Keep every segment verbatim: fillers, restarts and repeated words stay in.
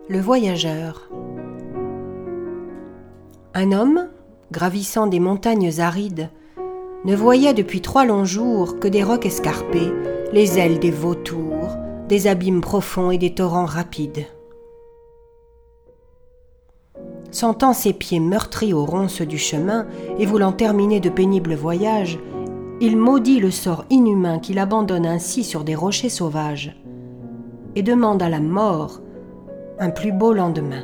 Le voyageur. Un homme, gravissant des montagnes arides, ne voyait depuis trois longs jours que des rocs escarpés, les ailes des vautours, des abîmes profonds et des torrents rapides. Sentant ses pieds meurtris aux ronces du chemin et voulant terminer de pénibles voyages, il maudit le sort inhumain qui l'abandonne ainsi sur des rochers sauvages et demande à la mort un plus beau lendemain.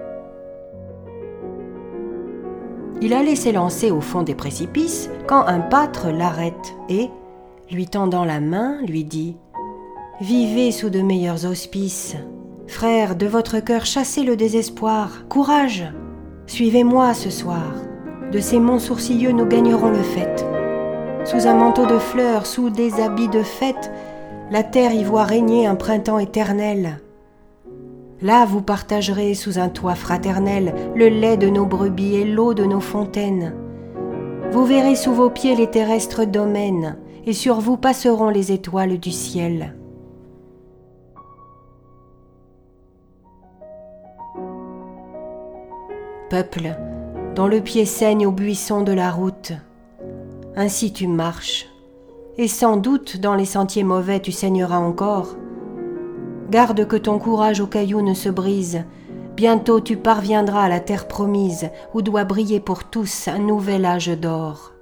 Il allait s'élancer au fond des précipices quand un pâtre l'arrête et, lui tendant la main, lui dit « Vivez sous de meilleurs auspices. Frères, de votre cœur chassez le désespoir. Courage! Suivez-moi ce soir. De ces monts sourcilleux nous gagnerons le faîte. Sous un manteau de fleurs, sous des habits de fête, la terre y voit régner un printemps éternel. Là vous partagerez sous un toit fraternel le lait de nos brebis et l'eau de nos fontaines. Vous verrez sous vos pieds les terrestres domaines, et sur vous passeront les étoiles du ciel. » Peuple, dont le pied saigne aux buissons de la route, ainsi tu marches, et sans doute dans les sentiers mauvais tu saigneras encore. Garde que ton courage aux cailloux ne se brise, bientôt tu parviendras à la terre promise, où doit briller pour tous un nouvel âge d'or.